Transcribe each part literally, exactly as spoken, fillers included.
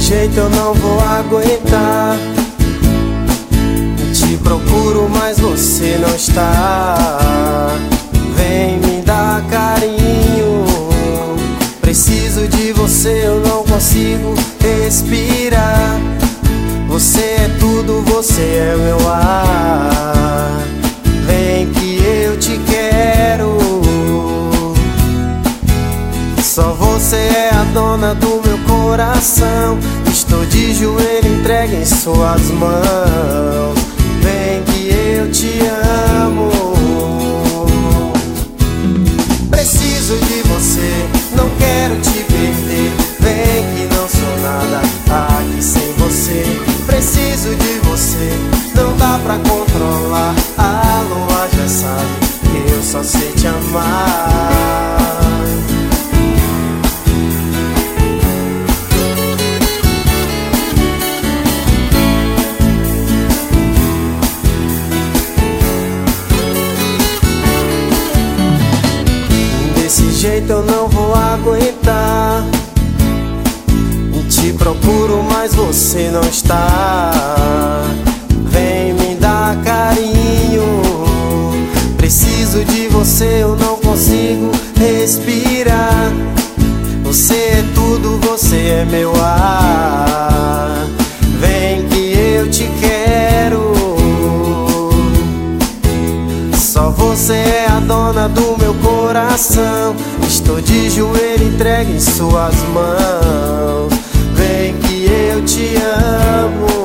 jeito eu não vou aguentar. Te procuro, mas você não está. Vem me dar carinho. Preciso de você, eu não consigo respirar. Você é tudo, você é meu ar. Vem que eu te quero. Só você é a dona do meu coração. Estou de joelho entregue em suas mãos. Vem que eu te amo. Preciso de você, não quero te perder. Vem que não sou nada aqui sem você. Preciso de você, não dá pra controlar. A lua já sabe que eu só sei te amar. Desse jeito eu não vou aguentar. Te procuro, mas você não está. Vem me dar carinho. Preciso de você, eu não consigo respirar. Você é tudo, você é meu ar. Vem que eu te quero. Só você é a dona do meu coração. Estou de joelho entregue em suas mãos. Vem que eu te amo.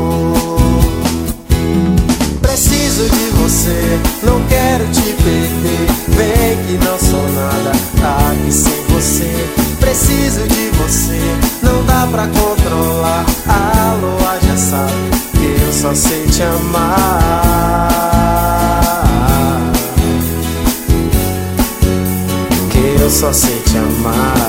Preciso de você, não quero te perder. Vem que não sou nada aqui sem você. Preciso de você, não dá pra controlar. A lua já sabe que eu só sei te amar. Que eu só sei te amar.